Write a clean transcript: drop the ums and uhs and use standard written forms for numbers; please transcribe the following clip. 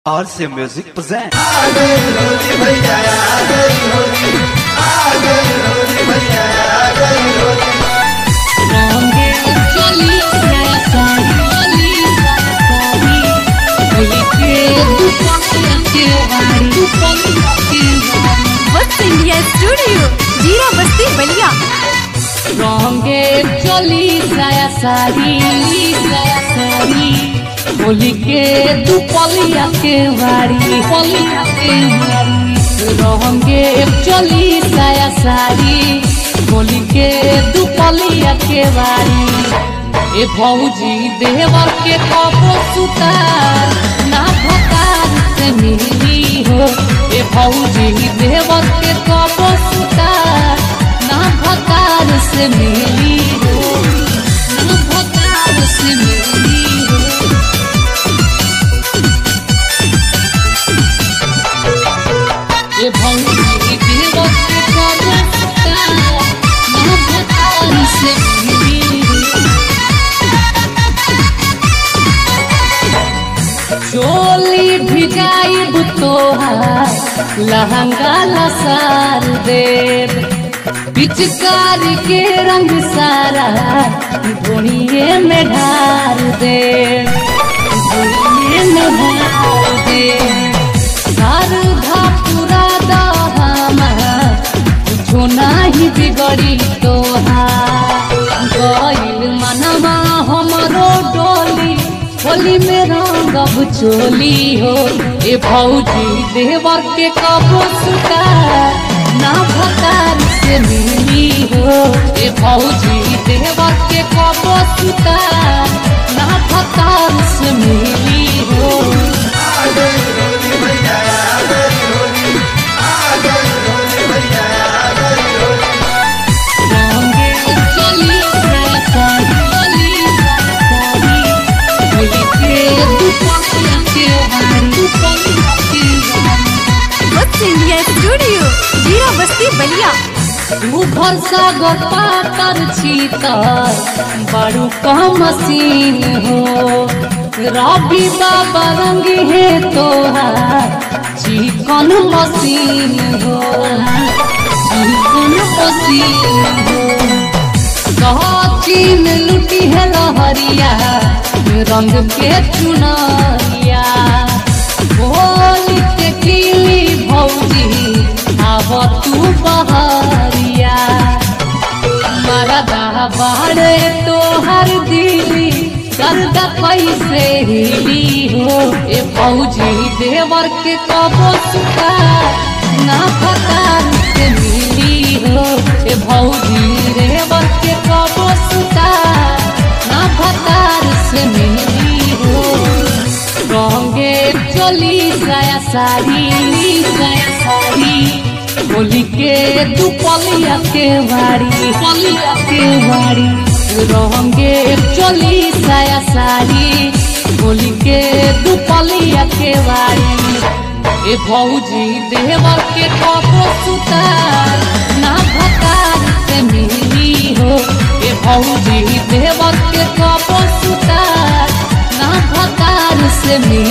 RC Music presents वक्त India studio Jeera Basti बलिया। रंगे चली साया साड़ी होली के दुपलिया के वाड़ी रंगे चली साया साड़ी होली के दुपलिया के वाड़ी ए भौजी देवर के कबो सुतार ना भतार से मिली हो। ए भौजी देवर के कबो सुतार ना भतार से मिली हो, ना भतार से मिली हो। ए भौजी देवर के कबो सुतार ना भतार से मिली हो। चोली भिजाई तोहार लहंगा लसार देव पिचकारी के रंग सारा धोनिए में ढार देव शारदा पूरा कुछो नहीं बिगड़ी तोहार गइल मनवा हमरो डोली होली में रंगब चोली हो। ए भौजी देवर के कबो सुतार ना भतार से मिली हो। ए भौजी देवर के कबो सुतार ना भतार से मिली हो। वक्त इंडिया स्टूडियो जीरा बस्ती बलिया। तू भरसा गोपा कर छीतर बड़ू कम मसीन हो। रवि बाबा रंग है तोहार चिकन मसीन हो, चिकन मसीन हो। चीन लुटी है लहरिया रंग के चुनरिया होली के खिली भौजी आव तू बहरिया मरदा बाड़े तोहर दिली गर्दा कैसे हिली हो। ए भौजी देवर के कबो सुतार ना भतार से मिली हो। ए भौजी देवर के कबो सुतार ना भतार से मिली हो। रंगे चली साया साड़ी होली के दुपलिया के वाड़ी रंगे चली साया साड़ी होली के दुपलिया के वाड़ी ए भौजी देवर के कबो सुतार ना भतार से मिली हो। ए भौजी देवर के कबो सुतार ना भतार से मिली